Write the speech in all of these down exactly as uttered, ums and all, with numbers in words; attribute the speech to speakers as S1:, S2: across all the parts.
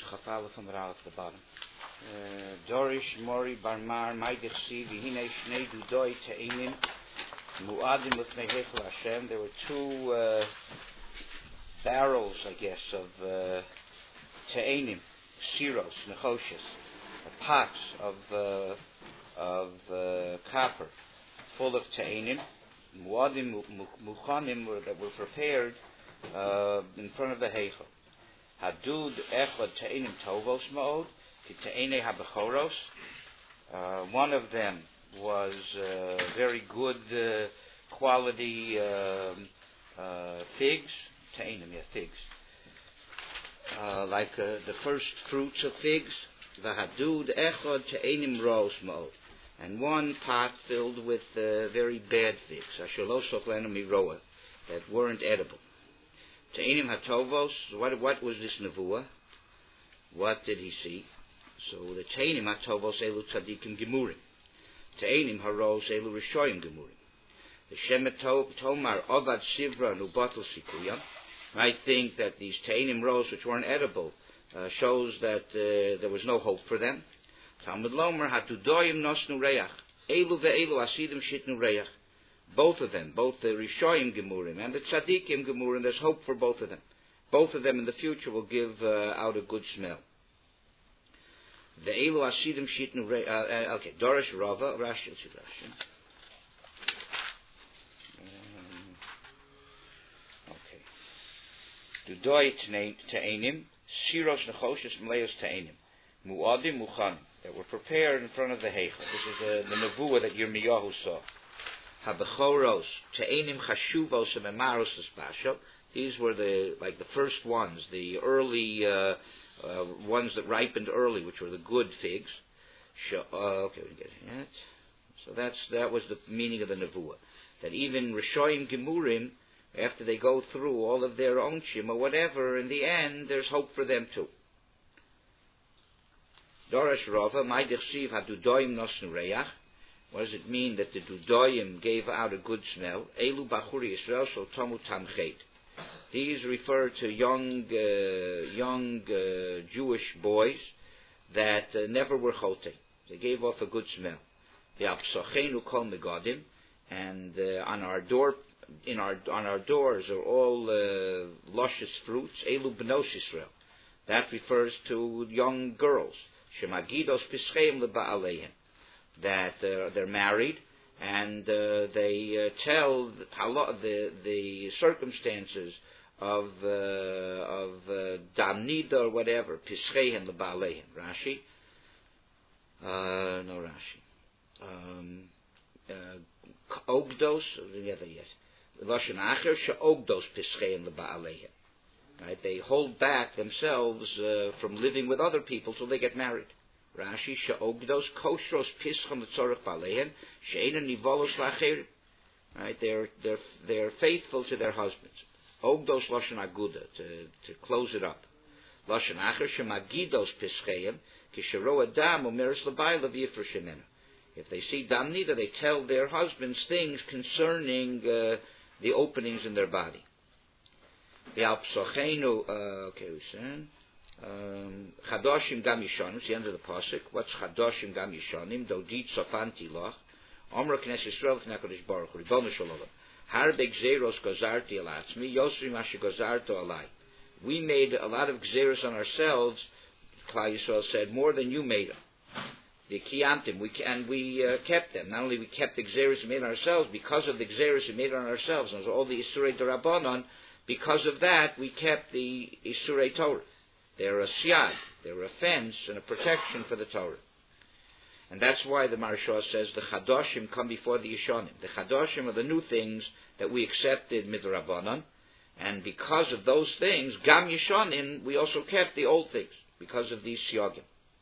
S1: Chafala from Rav at the bottom. Dorish Mori Barmar Maidechsi Vihine Shnei Dudoi Te'enim Mu'adim Lefnei Heichel Hashem. There were two uh, barrels, I guess, of uh, Te'enim, Siros, Nechoshes, pots of uh, of uh, copper full of Te'enim, Mu'adim Muchanim that were prepared uh, in front of the Heichel. Hadud Echad Te'enim Tovos Ma'od. Uh, one of them was uh, very good uh, quality uh, uh, figs, ta'enim, yeah, figs, uh, like uh, the first fruits of figs. V'hadud echad ta'enim ros ma'od, and one pot filled with uh, very bad figs, ashelo sochlenu miroa, that weren't edible. Ta'enim hatovos. What what was this nevuah? What did he see? So the Te'enim hatovos elu tzadikim gemurim. Te'enim haros elu rishoyim gemurim. The Shemet Tomar ovad sivra nubatel sikuyam. I think that these Te'enim ros, which weren't edible, uh, shows that uh, there was no hope for them. Talmud Lomer hatudoyim nosnu reach. Elu ve'elu asidim shitnu reach. Both of them, both the rishoyim gemurim and the tzadikim gemurim, there's hope for both of them. Both of them in the future will give uh, out a good smell. The Elu Asidim Shitnu Re. Okay, Dorish Rava, Rashi, let's see Rashi. Okay. Dudoi Te'enim, Siros Nechoshes Mleos Te'enim, Mu'adim Muchanim, that were prepared in front of the Heichel. This is uh, the Nevuah that Yirmiyahu saw. Habechoros, Te'enim Chashuvos and Memaros Espasho. These were the, like the first ones, the early, uh, Uh, ones that ripened early, which were the good figs. Uh, okay, we get it. So that's that was the meaning of the nevuah. That even Rishoyim Gemurim, after they go through all of their own shim or whatever, in the end there's hope for them too. Dorash Rava, my dechsiv hadudoyim nosnu reach. What does it mean that the dudoyim gave out a good smell? Elu bachuri Yisrael shel tomu tamchet. These refer to young, uh, young uh, Jewish boys that uh, never were chote. They gave off a good smell. The apsochenu kol megadim, and uh, on our door, in our on our doors are all uh, luscious fruits. Elu bnos Yisrael. That refers to young girls. Shemagidos pischeim leba'aleim. That uh, they're married. And uh, they uh, tell the, the the circumstances of uh, of uh, damnida or whatever, pischeihen leba'alehem. Rashi, uh, no Rashi. Um, uh, ogdos, yes. Lashon acher she'ogdos pischeihen leba'alehem. Right, they hold back themselves uh, from living with other people till they get married. Rashi, she'ogdos koshros pischon l'tzorech ba'alehem she'ena nivolos la'acherim. Right, they're they're they're faithful to their husbands. Ogdos lashon aguda, to to close it up. Lashon acher shemagidos pischeim kishero adam umeres l'bayla v'yifresh shemena. If they see damnida, they tell their husbands things concerning uh, the openings in their body. The alpsochenu. Okay, we said. Chadoshim gam yishonim. It's the end of the pasuk. What's chadoshim gam yishonim? Dodit sofanti loch. Omra knes Yisrael k'nekadosh baruch hu. Ribbono shel olam. Har begzeros gozarti al atzmi. Yosri mashe gozarto alai. We made a lot of gzeros on ourselves. Klal Yisrael said, more than you made them. The kiyamtim. We and we uh, kept them. Not only we kept the gzeros we made on ourselves, because of the gzeros we made on ourselves, and all the isurei derabanan. Because of that, we kept the isurei Torah. They're a siyad, they're a fence and a protection for the Torah. And that's why the Maharsha says the Chadoshim come before the Yishonim. The Chadoshim are the new things that we accepted midrabanan, and because of those things, Gam Yishonim, we also kept the old things, because of these siyagim.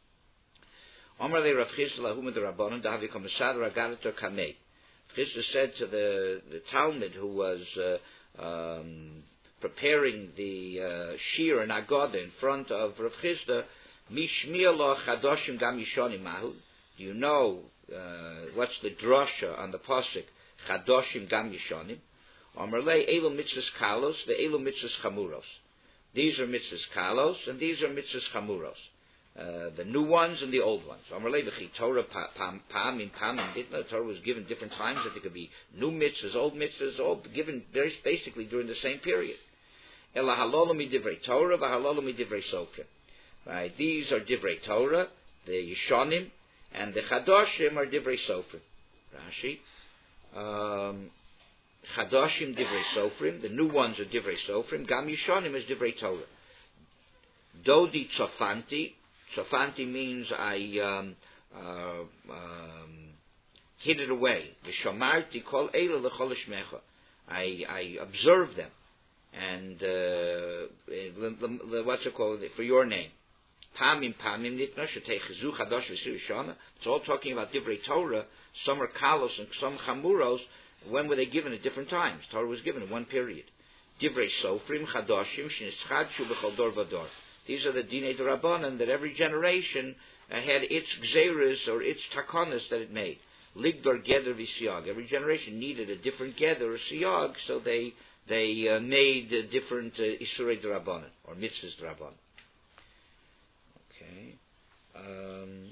S1: Omar le Rav Chisda lahu midrabanan, dahavi komisad ragadato kanei. Chisda said to the, the Talmud who was uh, um, preparing the uh, shir and agoda in front of Rav Chisda, mishmiya lo chadoshim gam yishonim mahu. Do you know uh, what's the drasha on the pasuk chadoshim gam yishonim? Amar le elu mitzvahs kalos, the elu mitzvahs chamuros. These are mitzvahs kalos, and these are mitzvahs chamuros. Uh, the new ones and the old ones. Torah pam pam in pam and ditna. Torah was given different times. That there could be new mitzvahs, old mitzvahs, all given very basically during the same period. Ela halolu midivrei Torah, v'halolu midivrei sokim. Right. These are divrei Torah, the Yishonim, and the Chadoshim are divrei sofrim. Rashi. Um, Chadoshim divrei sofrim. The new ones are divrei sofrim. Gam Yishonim is divrei Torah. Dodi tzofanti. Tzofanti means I um, uh, um, hid it away. V'shomarti kol eila l'chol shmecha. I I observe them, and uh, what's it called for your name? Pamim pamim nitna shetei chezu chadash v'sir shana. It's all talking about divrei Torah. Some are kalos and some chamuros. When were they given at different times? Torah was given in one period. Divrei sofrim chadashim shenischadchu b'chol dor v'dor. These are the dinei d'Rabbanan that every generation uh, had its gzeres or its takonas that it made. Ligdor geder v'siyag. Every generation needed a different geder or siyag, so they they uh, made uh, different uh, isurei d'Rabbanan or mitzvahs d'Rabbanan. Okay. Um,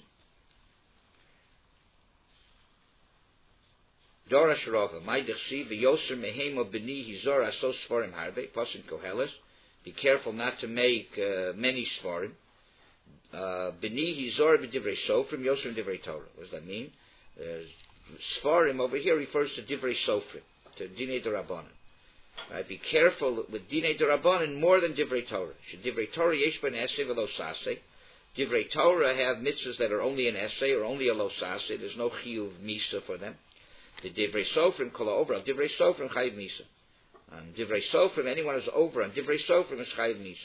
S1: Dora Sharova, my dechsi v'yoser mehema b'ni hizor asos sforim harbe pasin koheles. Be careful not to make uh, many svarim. B'ni hizor b'divrei sofrim, yosrim divrei Torah. What does that mean? Uh, svarim over here refers to divrei sofrim, to dinei d'Rabbanan. Right? Be careful with dinei d'Rabbanan more than divrei Torah. Should divrei Torah yesh ben essay v'lo saseh. Divrei Torah have mitzvahs that are only an essay or only a lo saseh. There's no chiyuv misa for them. The divrei sofrim kol over. Divrei sofrim chayiv misa. And divrei sofrim, anyone who's over on divrei sofrim is chayiv misa.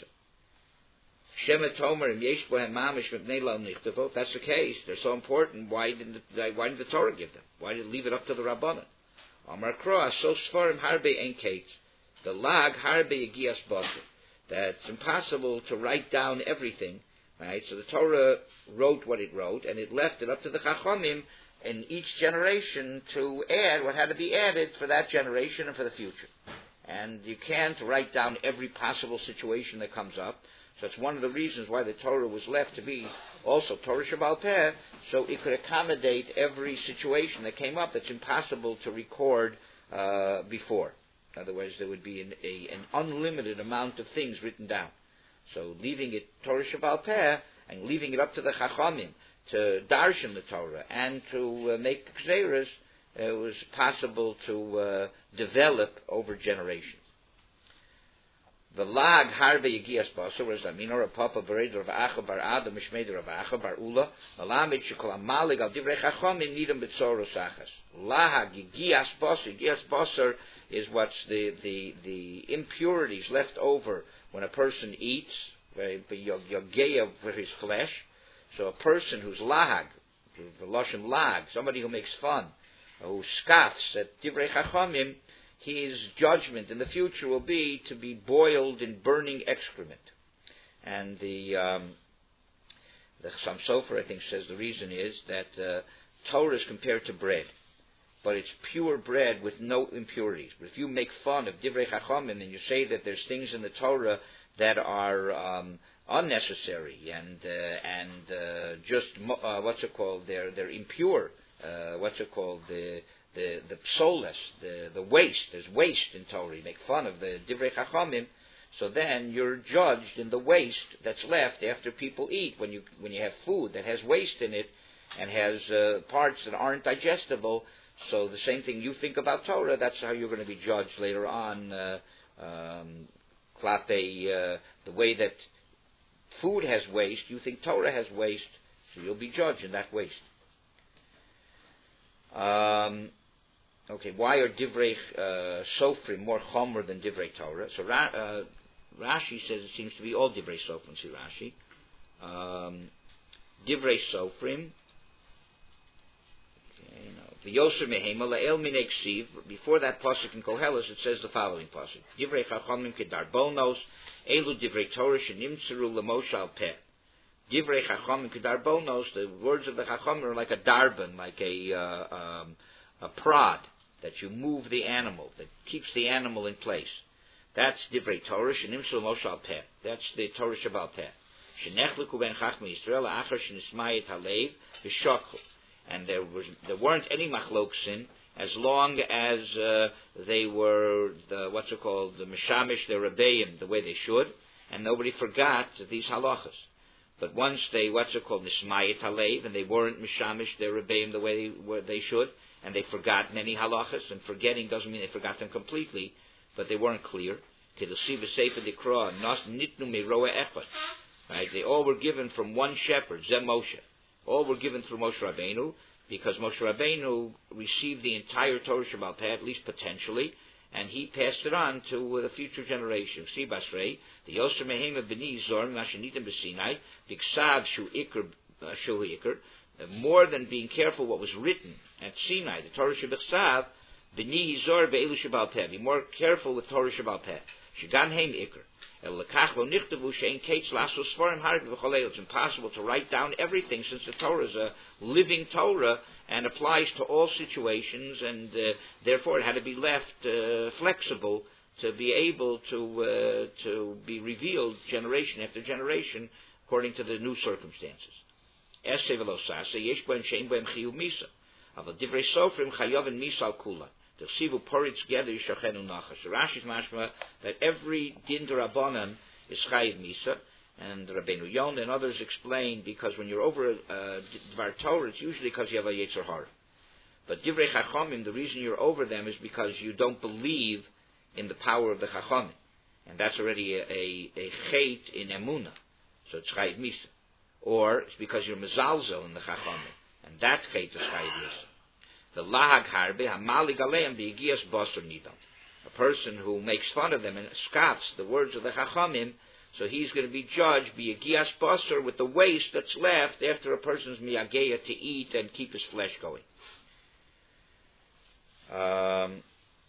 S1: Shemet Tomer and yesh bohem mamish mipnei lo nichtavo. If that's the case, they're so important. Why didn't the, why didn't the Torah give them? Why did it leave it up to the Rabbanan? Amar Kroa so svarim harbe ein kate. The lag harbe yegias baser. That it's impossible to write down everything. Right? So the Torah wrote what it wrote, and it left it up to the Chachamim in each generation to add what had to be added for that generation and for the future. And you can't write down every possible situation that comes up. So it's one of the reasons why the Torah was left to be also Torah Shebaal Peh, so it could accommodate every situation that came up that's impossible to record uh, before. Otherwise, there would be an, a, an unlimited amount of things written down. So leaving it Torah Shebaal Peh and leaving it up to the Chachamim to darshan the Torah and to uh, make gzeras, it was possible to uh, develop over generations. The lag harbe yegias baser, what does that mean? Or a papa bered Rav Acha bar Adam mishmei Rav Acha bar Ula malamid shekol amalig al divrei chachamim nidam b'tzoros achas. Lag yegias baser. Yegias baser is what's the, the the impurities left over when a person eats, yogeya for his flesh. So a person who's lag, the lashon lag, somebody who makes fun, who scoffs at divrei chachamim, his judgment in the future will be to be boiled in burning excrement. And the um, the Chassam Sofer, I think, says the reason is that uh, Torah is compared to bread, but it's pure bread with no impurities. But if you make fun of divrei chachamim and you say that there's things in the Torah that are um, unnecessary and uh, and uh, just uh, what's it called? They're they're impure. Uh, what's it called? The the the psolas, the the waste. There's waste in Torah. You make fun of the divrei chachamim, so then you're judged in the waste that's left after people eat. When you when you have food that has waste in it and has uh, parts that aren't digestible, so the same thing you think about Torah, that's how you're going to be judged later on. Uh, um, klape, uh, the way that food has waste, you think Torah has waste, so you'll be judged in that waste. Um, okay, why are divrei uh, sofrim more chomer than divrei Torah? So Ra- uh, Rashi says it seems to be all divrei sofrim. See Rashi, um, divrei sofrim. Okay, no. V'yoser mehema la'el minei ksiv. Before that pasuk in Koheles, it says the following pasuk: divrei chachamim kedarbonos, elu divrei Torah shenimtzeru l'moshal peh. Divrei chachamim kedarbonos. The words of the chachamim are like a darban, like a uh, um, a prod that you move the animal, that keeps the animal in place. That's Divrei Torah, Shenimshel Moshe Al Peh. That's the Torah Shabbal Peh. Shenechliku ben Chachmei Yisrael, Achar Shenismayet Halev, V'shokhu. And there was there weren't any machloksin as long as uh, they were the what's it called the mishamish, the rebbeim, the way they should, and nobody forgot these halachas. But once they what's it called nismayet halev, and they weren't mishamish, their rebbeim the way they, were, they should, and they forgot many halachas. And forgetting doesn't mean they forgot them completely, but they weren't clear. Right? They all were given from one shepherd, Zem Moshe. All were given through Moshe Rabbeinu, because Moshe Rabbeinu received the entire Torah Shabbal Peh, at least potentially, and he passed it on to uh, the future generation. See, Basrei, the Yoser Mehema B'ni Zorm, Mashanitim B'Sinai, B'Ksav Shu Iker, Shu Iker, more than being careful what was written at Sinai, the Torah Shabbal B'Ni Zor Be'elu Shabbal Peh, be more careful with Torah Shabbal Peh. Shigan Heim Iker. It's impossible to write down everything, since the Torah is a living Torah and applies to all situations, and uh, therefore it had to be left uh, flexible to be able to uh, to be revealed generation after generation according to the new circumstances. The Sivu Porit together Yishachenu Nachash. Rashi's mashma that every din d'Rabbanan is Chayiv Misa, and Rabbeinu Yon and others explain because when you're over uh, Dvar Torah, it's usually because you have a Yetzer Hara. But Divrei Chachamim, the reason you're over them is because you don't believe in the power of the Chachamim, and that's already a a, a Chet in Emunah, so it's Chayiv Misa. Or it's because you're Mezalzel in the Chachamim, and that Chet is Chayiv Misa. The lahag harbe hamalig aleim beigias basar nidam. A person who makes fun of them and scoffs the words of the Chachamim, so he's going to be judged beigias basar with the waste that's left after a person's miyageya to eat and keep his flesh going. Um,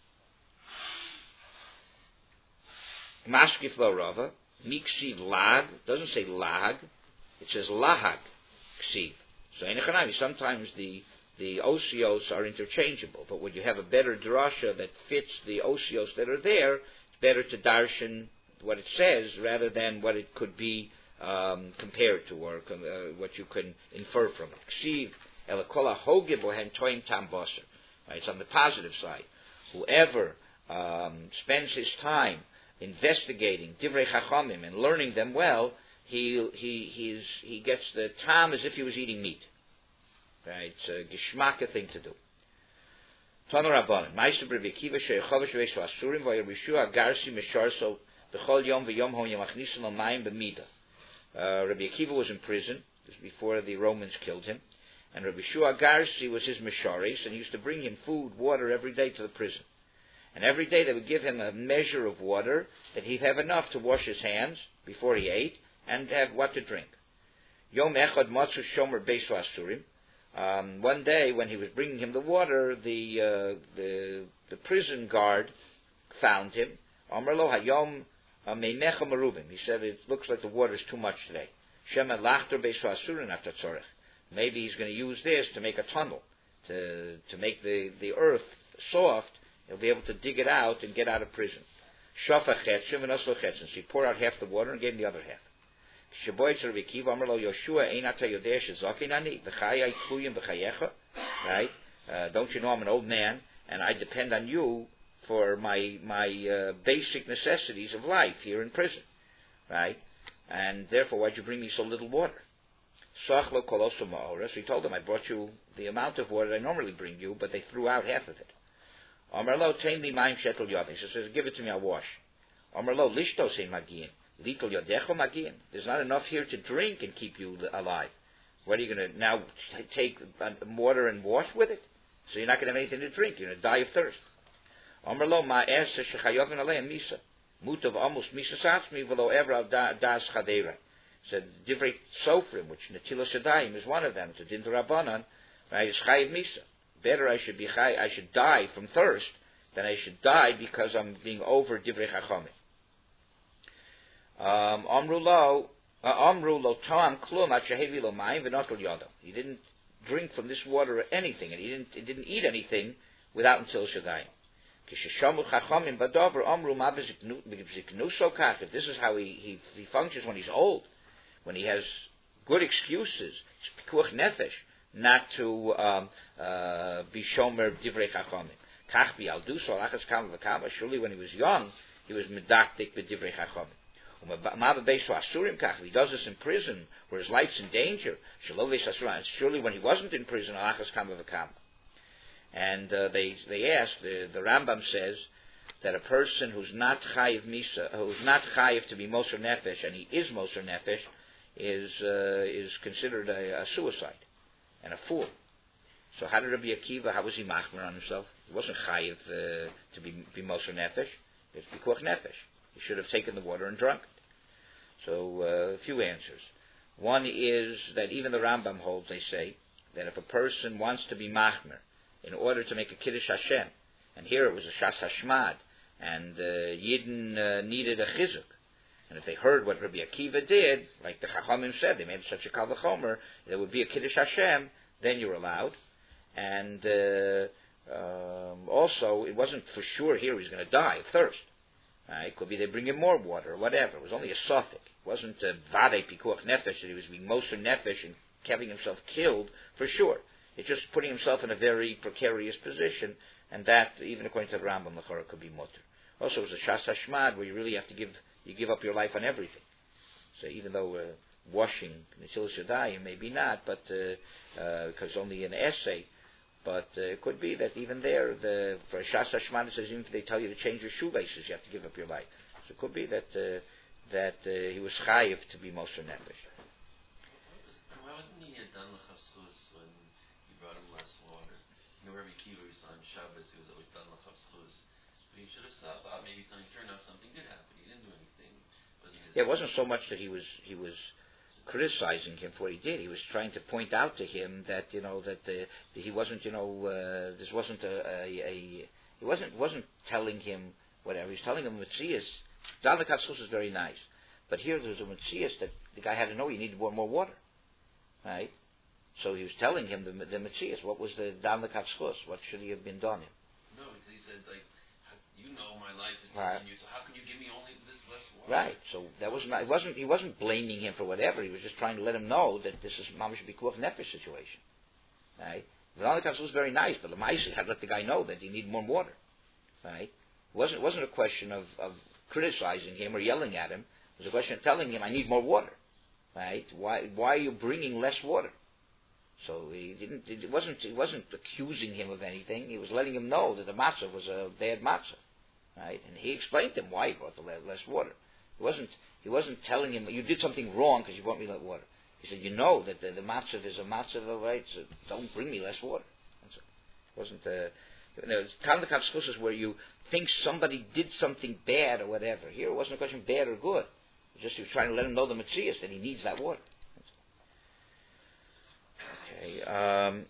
S1: Mashkif lo Rava miksiv lag doesn't say lag, it says lahag ksiv. So sometimes the The osios are interchangeable, but when you have a better drasha that fits the osios that are there, it's better to darshan what it says rather than what it could be um, compared to, or uh, what you can infer from it. Ksiv elakola hogib ohen toim tam baser. It's on the positive side. Whoever um, spends his time investigating divrei chachamim and learning them well, he he he's, he gets the tam as if he was eating meat. Right, it's a geschmacka thing to do. Tana Rabbanan, Meister Rabbi Akiva she'echavish v'eshu asurim v'yarbishu agarsi misharso b'chol yom v'yom hom yamachnisun l'mayim b'mida. Rabbi Akiva was in prison. This was before the Romans killed him, and Rabbi Shua Garsi was his misharis, and he used to bring him food, water every day to the prison. And every day they would give him a measure of water that he'd have enough to wash his hands before he ate and have what to drink. Yom echad matzu shomer beisu asurim. Um, one day, when he was bringing him the water, the uh, the the prison guard found him. Amar lo hayom meimecha merubim. He said, "It looks like the water is too much today." Shema lachter beisu asurin after tzorech. Maybe he's going to use this to make a tunnel, to to make the, the earth soft. He'll be able to dig it out and get out of prison. Shafa chetzim and also chetzim. So he poured out half the water and gave him the other half. Right? Uh, don't you know I'm an old man and I depend on you for my my uh, basic necessities of life here in prison, right? And therefore, why'd you bring me so little water? So he told them, I brought you the amount of water I normally bring you, but they threw out half of it. He says, give it to me, I'll wash. There's not enough here to drink and keep you alive. What are you going to now take water and wash with it? So you're not going to have anything to drink. You're going to die of thirst. Mutav almost misa satzmi v'lo ever das chadera. Said divrei sofrim, which Netilas Yadayim is one of them. It's a din d'Rabbanan. Right? It's chayiv misa. Better I should be chay, I should die from thirst than I should die because I'm being over divrei chachamim. Um, Amru lo, Amru lo tam klum at shehevi lo mayim v'notel yado. He didn't drink from this water or anything, and he didn't he didn't eat anything without until Shadayim. If this is how he, he, he functions when he's old, when he has good excuses, pikuach nefesh, not to um, uh, be shomer divrei chachamim. Kach bi'aldu so alachas kama v'kama. Surely when he was young, he was medaktik b'divrei chachamim. If he does this in prison, where his life's in danger, surely when he wasn't in prison, alachas kama v'kama. And uh, they they ask, the, the Rambam says that a person who's not chayiv misa, who's not chayiv to be moser nefesh, and he is moser nefesh, is uh, is considered a, a suicide and a fool. So how did Rabbi Akiva? How was he machmer on himself? He wasn't chayiv uh, to be be moser nefesh. It's pikuach nefesh. He should have taken the water and drunk it. So uh, a few answers. One is that even the Rambam holds. They say that if a person wants to be machmer in order to make a Kiddush Hashem, and here it was a Shas Hashmad, and uh, Yidden uh, needed a Chizuk, and if they heard what Rabbi Akiva did, like the Chachamim said, they made such a Kal V'chomer, there would be a Kiddush Hashem, then you're allowed. And uh, um, also, it wasn't for sure here he was going to die of thirst. Uh, it could be they bring him more water or whatever. It was only a sofik. It wasn't a Vadei Pikuach Nefesh, that he was being Moser Nefesh and having himself killed for sure. It's just putting himself in a very precarious position, and that, even according to the Rambam, the Chorah could be mutter. Also, it was a Shas Hashmad, where you really have to give, you give up your life on everything. So even though uh, washing, Netilas Yadayim, maybe not, but, uh, uh, because only an essay, but uh, it could be that even there, the, for a Shas Hashmad, it says even if they tell you to change your shoelaces, you have to give up your life. So it could be that, uh, that uh, he was chayiv to be Moser Nefesh.
S2: Why wasn't he done l'chafschus when he brought him less water? You know, Rabbi Akiva was on Shabbos, he was always done l'chafschus. But he should have stopped. Uh, maybe it's not turned out something did happen. He didn't do anything. Wasn't his
S1: yeah, it wasn't so much that he was he was criticizing him for what he did. He was trying to point out to him that you know that, uh, that he wasn't you know uh, this wasn't a, a, a he wasn't wasn't telling him whatever. He was telling him Metzias. Dal l'chafschus is very nice, but here there's a Metzias that the guy had to know he needed more, more water. Right? So he was telling him the, the Metzias. What was the Dan l'kavschus? What should he have been done him?
S2: No, because he said, like, you know my life is
S1: right.
S2: you, so how can you give me only this less water?
S1: Right. So that was not, it wasn't, he wasn't blaming him for whatever. He was just trying to let him know that this is mamash bikuach nefesh situation. Right? The Dan l'kavschus was very nice, but the Ma'aseh had to let the guy know that he needed more water. Right? It wasn't, it wasn't a question of, of criticizing him or yelling at him. It was a question of telling him, I need more water. Right? Why? Why are you bringing less water? So he didn't. It wasn't. He wasn't accusing him of anything. He was letting him know that the matzah was a bad matzah, right? And he explained to him why he brought the less water. He wasn't. He wasn't telling him you did something wrong because you brought me less water. He said, you know that the, the matzah is a matzah, right? So don't bring me less water. That's it. It wasn't. Uh, you know, Tanakh Havschus is where you think somebody did something bad or whatever. Here it wasn't a question of bad or good. Just he was trying to let him know the Metzias that he needs that water. Okay. Um,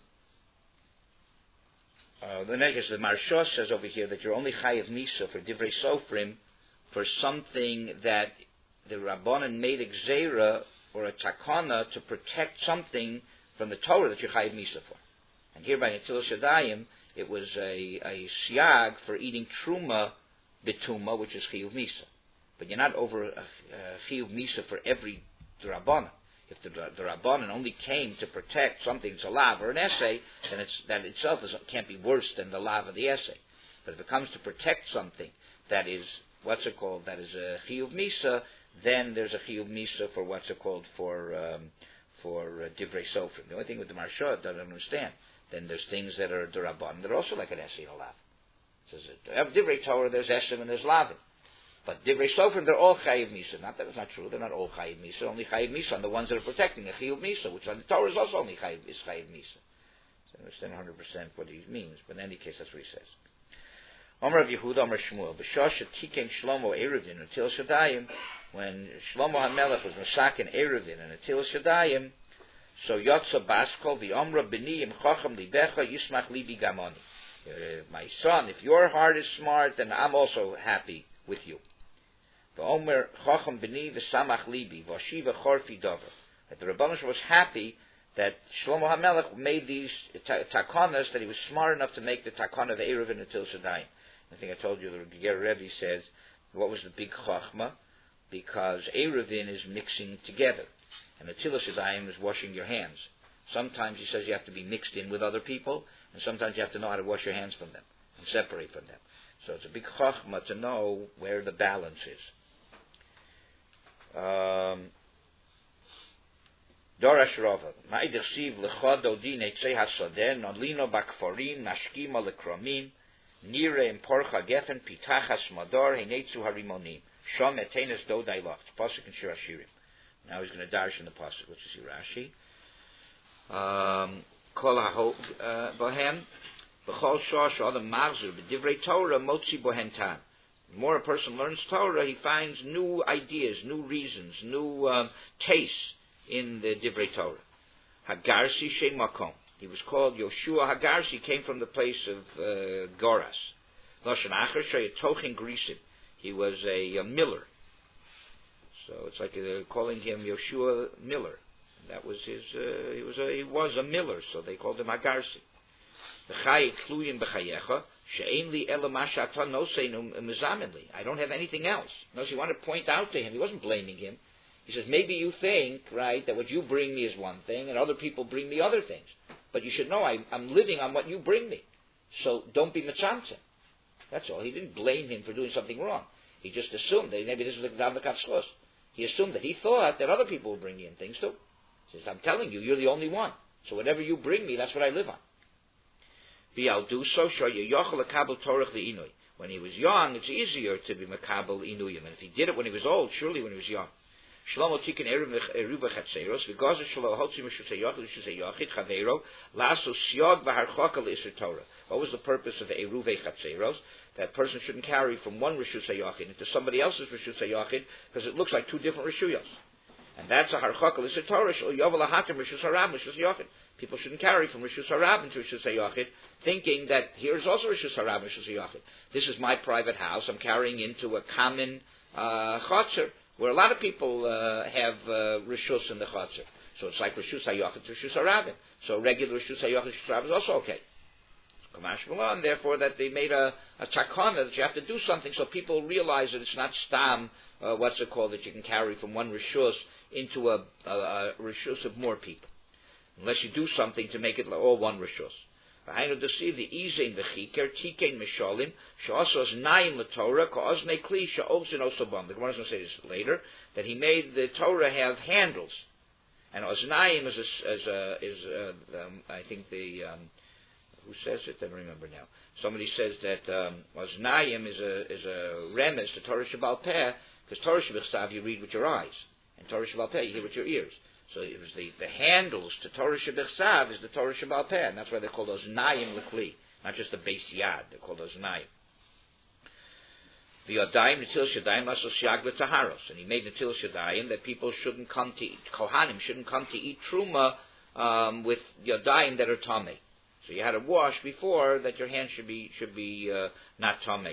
S1: uh, the next, the Marsha says over here that you're only chayiv misa for divrei sofrim for something that the Rabbanan made a gzeira or a takana to protect something from the Torah that you're chayiv misa for. And here by Netilas Yadayim, it was a, a siag for eating truma bituma, which is chiyuv misa. But you're not over a chiyuv misa for every Rabbanan. If the, the Rabbanan only came to protect something, it's a lav or an essay, then it's, that itself is, can't be worse than the lav of the essay. But if it comes to protect something that is, what's it called, that is a chiyuv misa, then there's a chiyuv misa for what's it called, for um, for uh, divrei sofrim. The only thing with the Marsha doesn't understand, then there's things that are the Rabbanan that are also like an essay and a lav. It says, divrei Torah, there's essay and there's lavim. But divrei sofrim, they're all chayiv misa. Not that it's not true. They're not all chayiv misa. Only chayiv misa on the ones that are protecting a chiyuv misa, which on the Torah is also only chayiv is chayiv misa. So I understand one hundred percent what he means, but in any case, that's what he says. Omer of Yehuda, Omer Shmuel, b'shoshet tiken Shlomo Eruvin until Shadayim, when Shlomo HaMelech was masakin Eruvin and until Shadayim, so yotza baskol v'omra b'ni im chacham libecha yismach libi gamoni. My son, if your heart is smart, then I'm also happy with you. Omer chacham b'ni v'samach libi v'ashiva chorfi dover. That the Rebbeinu was happy that Shlomo HaMelech made these takanas, that he was smart enough to make the takana of Eruvin until Shadayim. I think I told you the Ger Rebbe says, what was the big chachma? Because Eruvin is mixing together, and Netilas Yadayim is washing your hands. Sometimes he says you have to be mixed in with other people, and sometimes you have to know how to wash your hands from them and separate from them. So it's a big chachma to know where the balance is. Um, Dorash Rava, Ma'idich Siv L'chad Odin Eitzei HaSodeh Nodlino Bakforim Nashkima L'kromim Nire Im Porcha Gefen Pitachas Mador Heinetzu Harimonim Shom Etenes Dodai Loch. It's Pasuk in Shir Hashirim. Now he's going to darsh in the Pasuk, which is Rashi. Um, Kol HaHo Bohem B'chol Shosh Odom Magzur B'divrei Torah Motzi Bohen Tan. The more a person learns Torah, he finds new ideas, new reasons, new um, tastes in the Divrei Torah. Hagarsi Shem Makom. He was called Yoshua Hagarsi, came from the place of uh, Goras. Lashon Acher Sheyatochin Grisim. He was a, a miller. So it's like they're calling him Yoshua Miller. That was his. Uh, he was a he was a miller, so they called him Hagarsi. I don't have anything else. Notice he wanted to point out to him. He wasn't blaming him. He says, maybe you think, right, that what you bring me is one thing, and other people bring me other things. But you should know I, I'm living on what you bring me. So don't be mitzantzim. That's all. He didn't blame him for doing something wrong. He just assumed that maybe this is the Gdav Katzchos. He assumed that he thought that other people would bring him things too. He says, I'm telling you, you're the only one. So whatever you bring me, that's what I live on. When he was young, it's easier to be makabel inuyim. And if he did it when he was old, surely when he was young. Shlomo tiken eruv chatzeros v'gazer shelo hotzi mishusay yochid mishusay yochid chavero laso siog v'harchaka l'isur Torah. What was the purpose of eruv chatzeros? That person shouldn't carry from one rishusay yochid into somebody else's rishusay yochid because it looks like two different rishuyos. And that's a harchaka l'isur Torah. Shel yovel ahatim rishus harab rishus yochid. People shouldn't carry from rishus harab into rishus yochid, thinking that here's also rishus harab rishus yochid. This is my private house. I'm carrying into a common uh, chotzer, where a lot of people uh, have uh, rishus in the chotzer. So it's like rishus hayochid to rishus harabim. So regular rishus hayochid to rishus harabim is also okay. Kamash Malon, therefore, that they made a, a takana that you have to do something so people realize that it's not stam, uh, what's it called, that you can carry from one rishus into a, a, a rishus of more people. Unless you do something to make it all one rishus. I know to see the easing the chiker, tikein mishalim, she'asos naim the Torah, ka'ozne kli, she'ozin osobam. The Gemara is going to say this later, that he made the Torah have handles. And oznaim is a, is a, is a, um, I think the, um, who says it? I don't remember now. Somebody says that um, oznaim is a, is a remes to Torah Shabbal Peh, because Torah Shabbat you read with your eyes, and Torah Shabbal Peh you hear with your ears. So it was the, the handles to Torah Shebechsav is the Torah Shabbal Peh, and that's why they're called Oznayim L'Kli, not just the Beis Yad, they're called Oznayim. The Yadayim, Netil Shadayim, Lasos Yag L'Taharos, and he made Netil Shadayim that people shouldn't come to eat, Kohanim shouldn't come to eat Truma um, with Yadayim that are Tameh. So you had to wash before that your hands should be, should be uh, not Tameh.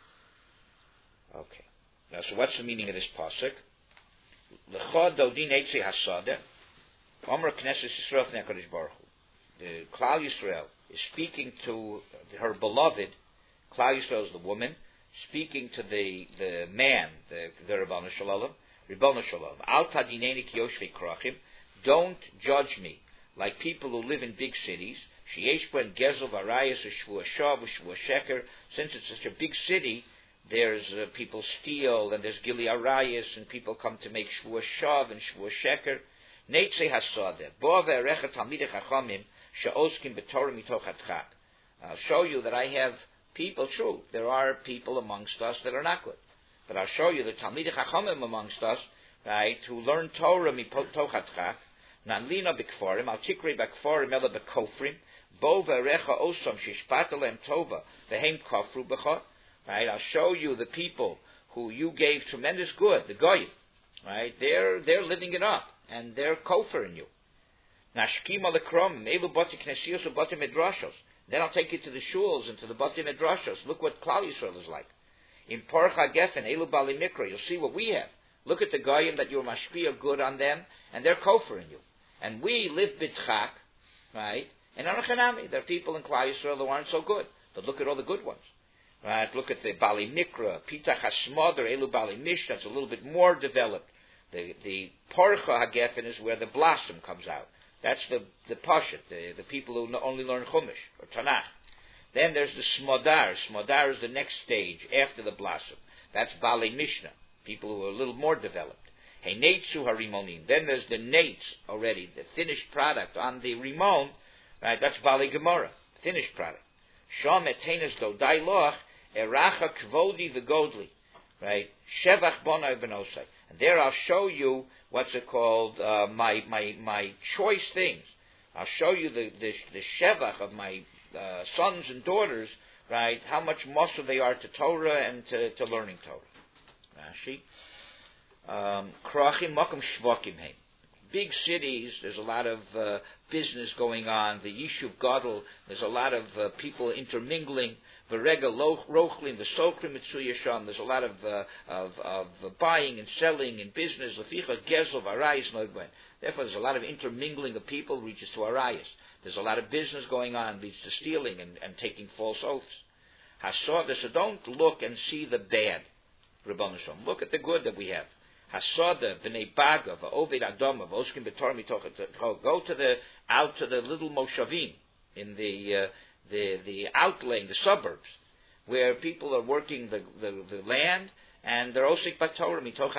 S1: Okay. Now, so what's the meaning of this pasuk? L'chad Dodin Eitzei HaSodeh, Omer Knesset Yisrael Fnei HaKadosh Baruch Hu. The Klal Yisrael is speaking to her beloved. Klal Yisrael is the woman speaking to the the man, the the Ribono Shel Olam. Ribono Shel Olam. Al tadineni ki yoshvei krachim. Don't judge me like people who live in big cities. Sheyesh ben gezel v'arayas v'shvua shav v'shvua sheker. Since it's such a big city, there's uh, people steal, and there's Gili Arayas, and people come to make Shvua Shav and Shvua Sheker. Neitzei HaSodeh, Bo ve'erecha Talmidei Chachamim, she'oskim b'Torah mitoch hatchak. I'll show you that I have people, true, there are people amongst us that are not good. But I'll show you the Talmidei Chachamim amongst us, right, who learn Torah mitoch hatchak, Nanlina b'kforim, al tikrei b'kforim ela b'kofrim, Bo ve'erecha osam shishpat alem tova, v'heim kofru b'cha. Right, I'll show you the people who you gave tremendous good, the goyim. Right, they're they're living it up, and they're kofar in you. Nashkim alekrom elu bati knesios ubati medrashos. Then I'll take you to the shuls and to the bati medrashos. Look what Klal Yisrael is like. In Parcha Geffen elu bali mikra, you'll see what we have. Look at the goyim that you're mashpia good on them, and they're kofar in you. And we live b'tchak, right? And anachanami, there are people in Klal Yisrael who aren't so good, but look at all the good ones. Right? Look at the Bali Mikra, Pitach HaSmodar, Elu Bali Mishnah. It's a little bit more developed. The the Porcha HaGefen is where the blossom comes out. That's the the Pashat, the, the people who only learn Chumash or Tanakh. Then there's the Smodar. Smodar is the next stage after the blossom. That's Bali Mishnah, people who are a little more developed. Hey Neitzu HaRimonim. Then there's the Neitz already, the finished product on the Rimon. Right? That's Bali Gemara, finished product. Shom Etenes Do Dailoch Eracha Kvodi V'Godli. Right? Shevach Bonai Benosai. And there I'll show you what's it called, uh, my, my, my choice things. I'll show you the, the, the Shevach of my uh, sons and daughters, right, how much muscle they are to Torah and to, to learning Torah. Rashi. Um, Krachim Makom Shvokim Heim. Big cities, there's a lot of uh, business going on. The Yishuv Gadol, there's a lot of uh, people intermingling. Verega Rochlim, the Sokrim Mitzuyasham, there's a lot of, uh, of, of buying and selling and business. Leficha Gezel Arayis Nogben. Therefore, there's a lot of intermingling of people, reaches to Arayis. There's a lot of business going on, leads to stealing and, and taking false oaths. Hasoda, so don't look and see the bad, Rabban Shalom. Look at the good that we have. Hasoda, B'nei Baga, V'Oved Adama, V'Oskim B'Torah Mitoch. Go to the, out to the little Moshavim in the, uh, the, the outlying, the suburbs, where people are working the, the, the land, and they're Osik B'Torah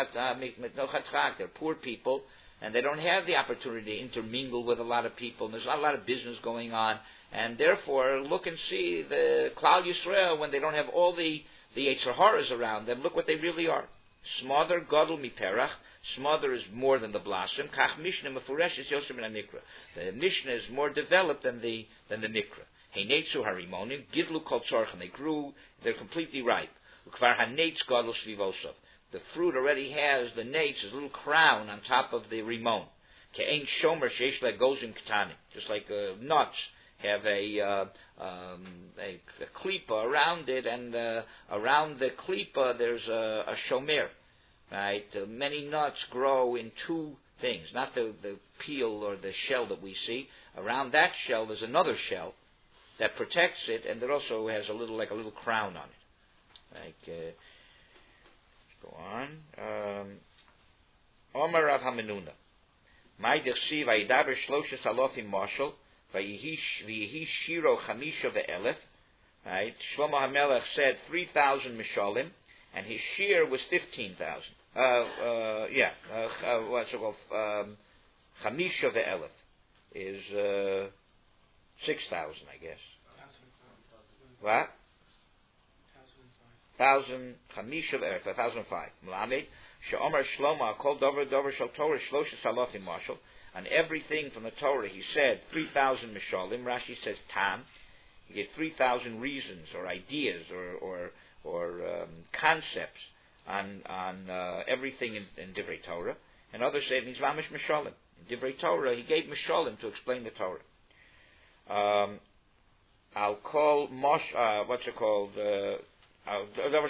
S1: Mitoch. They're poor people, and they don't have the opportunity to intermingle with a lot of people, and there's not a lot of business going on, and therefore look and see the Klal Yisrael when they don't have all the, the Yetzer Haras around them. Look what they really are. Smother Gadol Miperach. Smother is more than the blossom. Kach Mishnah Mefuresh is Yosef and Mikra. The Mishnah is more developed than the than the Mikra. Heinetzu Harimonim Gidlu Kol Tzorchen. They grew. They're completely ripe. Ukvar Haneitz Gadol Shvivosov. The fruit already has the nates, a little crown on top of the rimon. Ke'ein shomer sheish legozim ketanim. Just like uh, nuts have a, uh, um, a, a klipa around it, and uh, around the klipa there's a, a shomer. Right? Uh, many nuts grow in two things, not the, the peel or the shell that we see. Around that shell there's another shell that protects it, and it also has a little, like a little crown on it. Like... Uh, Go on. Um, Omer Rav Hamenuna. My dersi vayidaber shloshes alofim mashal vayihi shiro chamisha ve'elef. Right. Shlomo HaMelech said three thousand mishalim, and his shir was fifteen thousand. Uh, uh, yeah. Uh, uh, what's it called? Um, chamisha ve'elef is uh, six thousand, I guess. What? Thousand chamisha ve'eref, a thousand five. Melamed she'omer Shlomo kol dover dover shel Torah shloshes alofim mashal. On everything from the Torah, he said three thousand mishalim. Rashi says tam. He gave three thousand reasons or ideas or or or um, concepts on on uh, everything in, in Divrei Torah. And others say it means mamish mishalim. In Divrei Torah, he gave mishalim to explain the Torah. Um, I'll call mosh. Uh, what's it called? Uh, I'll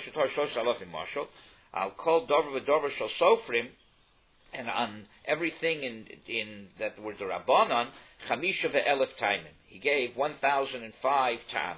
S1: call Dover with Dover Shal Sofrim, and on everything in in that were the Rabbanon, Chamisha ve'elef Taimin. He gave one thousand and five Tam.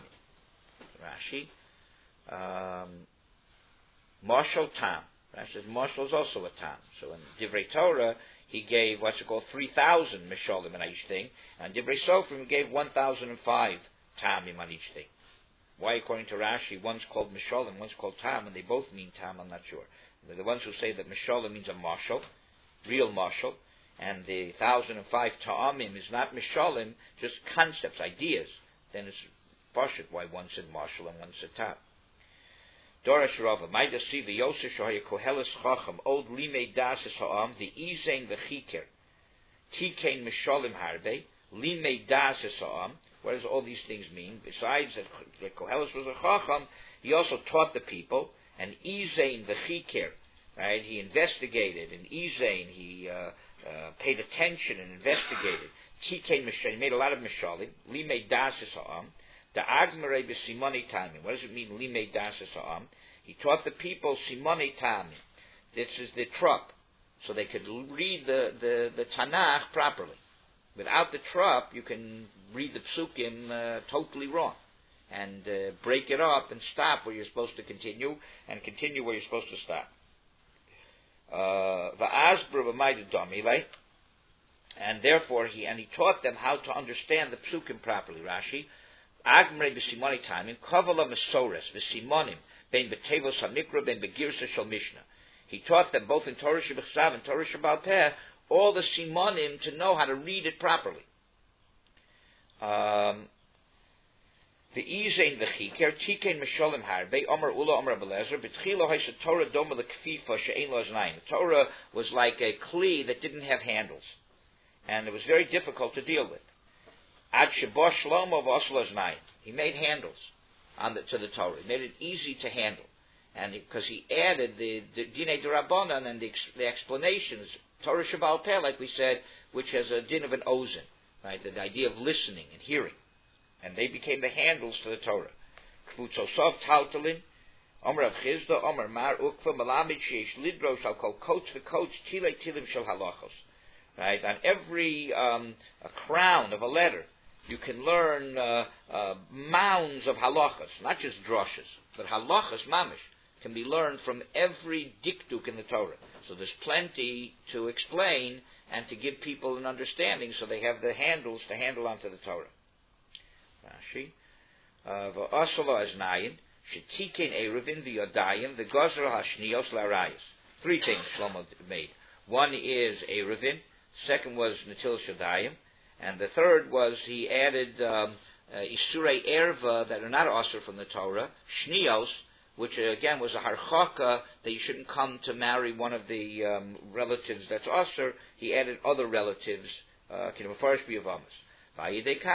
S1: Rashi, um, Marshal Tam. Rashi says Marshal is also a Tam. So in Divrei Torah, he gave what's it called three thousand Mishalim on each thing, and Divrei Sofrim he gave one thousand and five Tamim on each thing. Why, according to Rashi, one's called Mishalim, one's called Tam, and they both mean Tam, I'm not sure. They're the ones who say that Mishalim means a marshal, real marshal, and the thousand and five Ta'amim is not Mishalim, just concepts, ideas. Then it's Pashut why one said marshal and one said Tam. Dorash Rava, Maida Siva Yosef Shohaya Koheles Chacham, Old Lime Dasis Ha'am, the Izain V'Chiker, Tikein Mishalim Harbe, Lime Dasis Ha'am. What does all these things mean? Besides that Koheles was a Chacham, he also taught the people, and Izain V'Chiker, right? He investigated, and Izain, he uh, uh, paid attention and investigated. Tikein Mishalim, he made a lot of Mishalim, Lime Dasis Ha'am, the Agmare B'Simone Tamim. What does it mean, Lime Dasis Ha'am? He taught the people Simone Tamim. This is the trup, so they could read the, the, the Tanakh properly. Without the trup, you can read the psukim uh, totally wrong. and uh, break it up and stop where you're supposed to continue, and continue where you're supposed to stop. Va'asbr b'mayda dami, right? And therefore, he and he taught them how to understand the psukim properly. Rashi, Agmrei b'simoni timim, kavala mesores v'simonim ben b'tevos hamikra ben begirsa shel mishnah. He taught them both in Torah Shebechsav and Torah Shebal Peh all the simonim to know how to read it properly. Um, the Izain v'chiker tikein mesholim harbe Omer Ula Omer Abelezer b'tchilo ha'isa Torah doma l'kfifa she'ein lo aznayim. Torah was like a kli that didn't have handles, and it was very difficult to deal with. Ad sheba shlomo v'oslo aznayim. He made handles on the, to the Torah. He made it easy to handle, and because he, he added the, the Dinei D'Rabbanan and the, the explanations, Torah Shebal Peh, like we said, which has a din of an ozen, right? The, the idea of listening and hearing. And they became the handles to the Torah. Kvutzosov Taltalin, Omer Rav Chizda, Omer Mar Ukva Malamid Sheish Lidro shall call coats the coats Tile Tilim Shel Halachos. Right? On every um, a crown of a letter, you can learn uh, uh, mounds of halachas, not just droshes, but halachas mamish can be learned from every dikduk in the Torah. So there's plenty to explain and to give people an understanding, so they have the handles to handle onto the Torah. Rashi, v'asolo aznayin, shetikein eruvin v'yodayim, v'gozra hashnios larayis. Three things Shlomo made. One is eruvin, second was netil shadayim, and the third was he added um, uh, isurei erva that are not asur from the Torah, shnios, which uh, again was a harchaka that you shouldn't come to marry one of the um, relatives that's asur. He added other relatives, kind of a farish biyavamas. That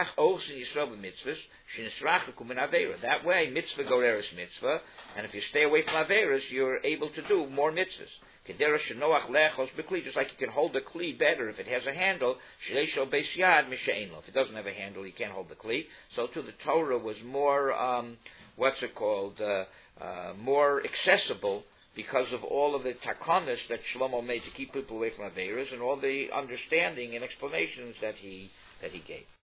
S1: way, mitzvah goreres mitzvah, and if you stay away from averas, you're able to do more mitzvahs. Just like you can hold the kli better if it has a handle. If it doesn't have a handle, you can't hold the kli. So too, the Torah was more, um, what's it called, uh, uh, more accessible because of all of the takanas that Shlomo made to keep people away from averas and all the understanding and explanations that he that he gave.